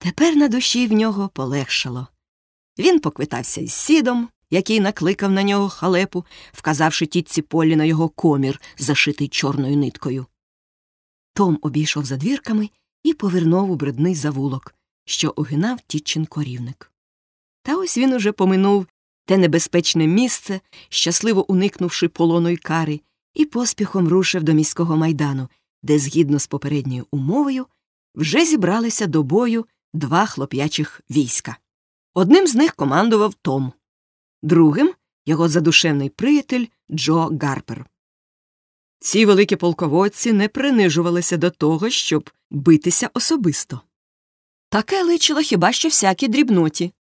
Тепер на душі в нього полегшало. Він поквитався із сідом, який накликав на нього халепу, вказавши тітці Поллі на його комір, зашитий чорною ниткою. Том обійшов за двірками і повернув у брудний завулок, що огинав тітчин корівник. Та ось він уже поминув те небезпечне місце, щасливо уникнувши полону й кари, і поспіхом рушив до міського майдану, де, згідно з попередньою умовою, вже зібралися до бою 2 хлоп'ячих війська. Одним з них командував Том, другим — його задушевний приятель Джо Гарпер. Ці великі полководці не принижувалися до того, щоб битися особисто. Таке личило хіба що всякій дрібноті.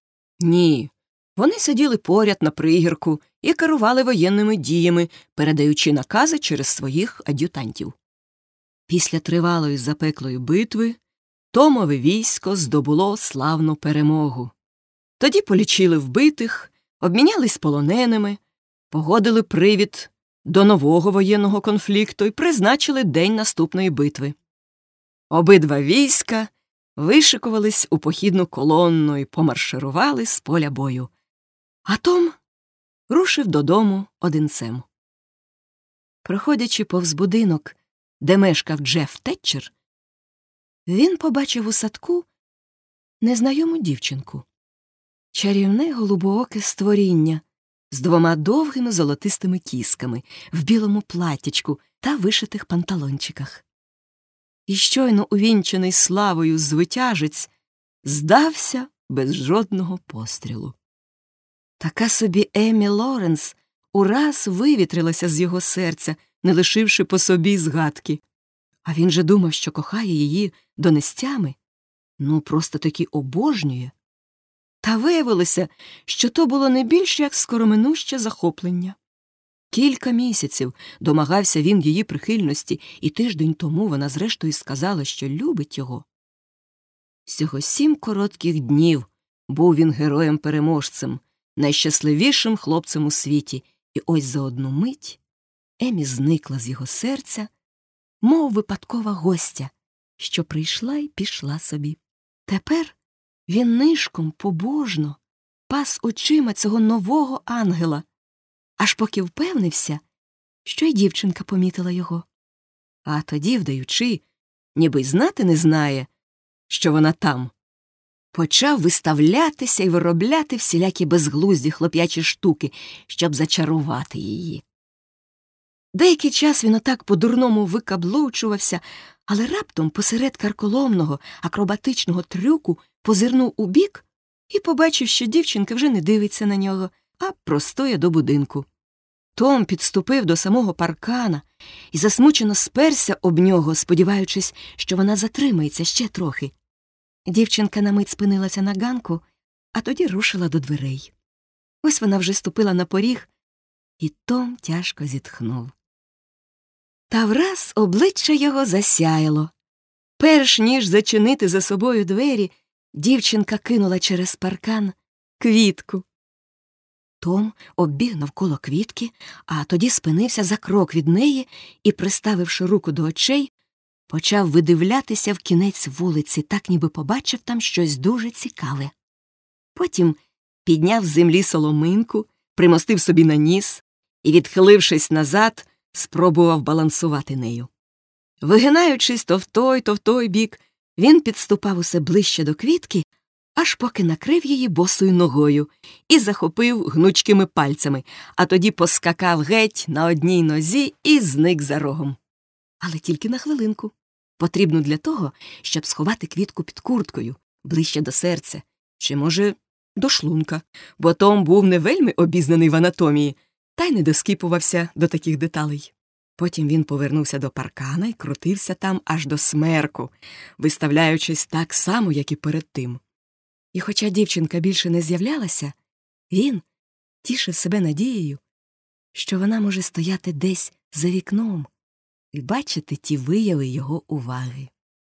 Ні, вони сиділи поряд на пригірку і керували воєнними діями, передаючи накази через своїх ад'ютантів. Після тривалої запеклої битви Томове військо здобуло славну перемогу. Тоді полічили вбитих, обмінялись полоненими, погодили привід до нового воєнного конфлікту і призначили день наступної битви. Обидва війська вишикувались у похідну колонну і помарширували з поля бою. А Том рушив додому одинцем. Проходячи повз будинок, де мешкав Джеф Тетчер, він побачив у садку незнайому дівчинку. Чарівне голубооке створіння з 2 довгими золотистими кісками в білому платтячку та вишитих панталончиках. І щойно увінчений славою звитяжець здався без жодного пострілу. Така собі Еммі Лоренс ураз вивітрилася з його серця, не лишивши по собі згадки. А він же думав, що кохає її донестями, просто таки обожнює. Та виявилося, що то було не більше, як скороминуще захоплення. Кілька місяців домагався він її прихильності, і тиждень тому вона зрештою сказала, що любить його. Всього 7 коротких днів був він героєм-переможцем, найщасливішим хлопцем у світі, і ось за одну мить Еммі зникла з його серця, мов випадкова гостя, що прийшла й пішла собі. Тепер він нишком, побожно пас очима цього нового ангела, аж поки впевнився, що й дівчинка помітила його. А тоді, вдаючи, ніби й знати не знає, що вона там, почав виставлятися і виробляти всілякі безглузді хлоп'ячі штуки, щоб зачарувати її. Деякий час він отак по-дурному викаблучувався, але раптом посеред карколомного, акробатичного трюку позирнув убік і побачив, що дівчинка вже не дивиться на нього, а простує до будинку. Том підступив до самого паркана і засмучено сперся об нього, сподіваючись, що вона затримається ще трохи. Дівчинка на мить спинилася на ганку, а тоді рушила до дверей. Ось вона вже ступила на поріг, і Том тяжко зітхнув. Та враз обличчя його засяяло. Перш ніж зачинити за собою двері, дівчинка кинула через паркан квітку. Том оббіг навколо квітки, а тоді спинився за крок від неї і, приставивши руку до очей, почав видивлятися в кінець вулиці, так ніби побачив там щось дуже цікаве. Потім підняв з землі соломинку, примостив собі на ніс і, відхилившись назад, спробував балансувати нею. Вигинаючись то в той бік, він підступав усе ближче до квітки, аж поки накрив її босою ногою і захопив гнучкими пальцями, а тоді поскакав геть на одній нозі і зник за рогом. Але тільки на хвилинку. Потрібно для того, щоб сховати квітку під курткою, ближче до серця, чи, може, до шлунка, бо Том був не вельми обізнаний в анатомії, та й не доскіпувався до таких деталей. Потім він повернувся до паркана і крутився там аж до смерку, виставляючись так само, як і перед тим. І хоча дівчинка більше не з'являлася, він тішив себе надією, що вона може стояти десь за вікном і бачити ті вияви його уваги.